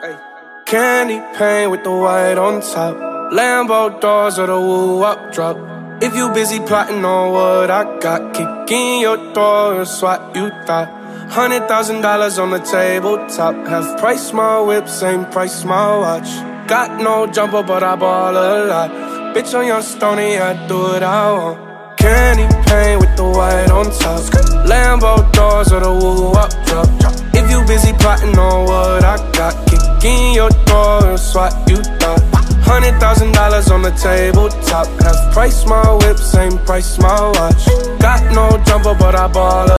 Candy paint with the white on top, Lambo doors or the woo-wop drop. If you busy plotting on what I got, kick in your door and swat you thought. $100,000 on the tabletop, half price my whip, same price my watch. Got no jumper but I ball a lot, bitch on your stony, I do what I want. Candy paint with the white on top, Lambo doors or the woo-wop drop. If you busy plotting on what I got, kick in your door and swat you thought. $100,000 on the tabletop, half price my whip, same price my watch. Got no jumper but I ball a